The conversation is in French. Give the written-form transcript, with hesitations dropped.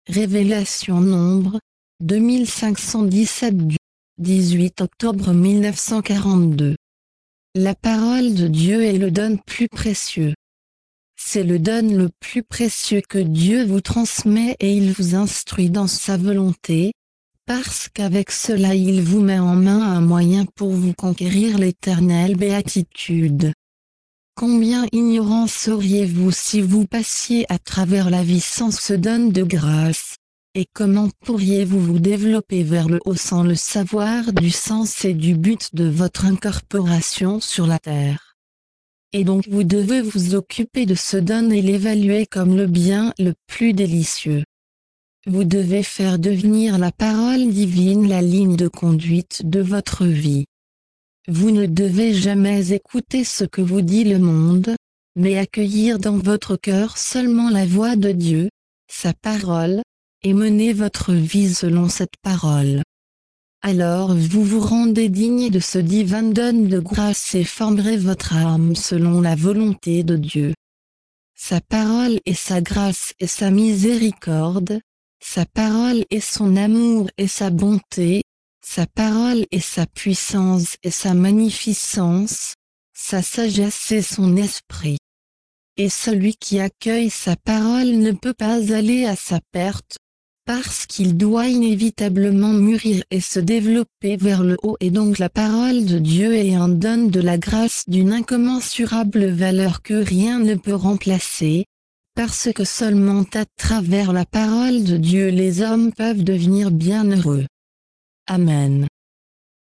Révélation Nombre, 2517 du 18 octobre 1942. La parole de Dieu est le don plus précieux. C'est le don le plus précieux que Dieu vous transmet et il vous instruit dans sa volonté, parce qu'avec cela il vous met en main un moyen pour vous conquérir l'éternelle béatitude. Combien ignorants seriez-vous si vous passiez à travers la vie sans ce don de grâce? Et comment pourriez-vous vous développer vers le haut sans le savoir du sens et du but de votre incorporation sur la terre? Et donc vous devez vous occuper de ce don et l'évaluer comme le bien le plus délicieux. Vous devez faire devenir la parole divine la ligne de conduite de votre vie. Vous ne devez jamais écouter ce que vous dit le monde, mais accueillir dans votre cœur seulement la voix de Dieu, sa parole, et mener votre vie selon cette parole. Alors vous vous rendez digne de ce divin don de grâce et formerez votre âme selon la volonté de Dieu. Sa parole est sa grâce et sa miséricorde, sa parole est son amour et sa bonté, sa parole est sa puissance et sa magnificence, sa sagesse et son esprit. Et celui qui accueille sa parole ne peut pas aller à sa perte, parce qu'il doit inévitablement mûrir et se développer vers le haut. Et donc la parole de Dieu est un don de la grâce d'une incommensurable valeur que rien ne peut remplacer, parce que seulement à travers la parole de Dieu les hommes peuvent devenir bienheureux. Amen.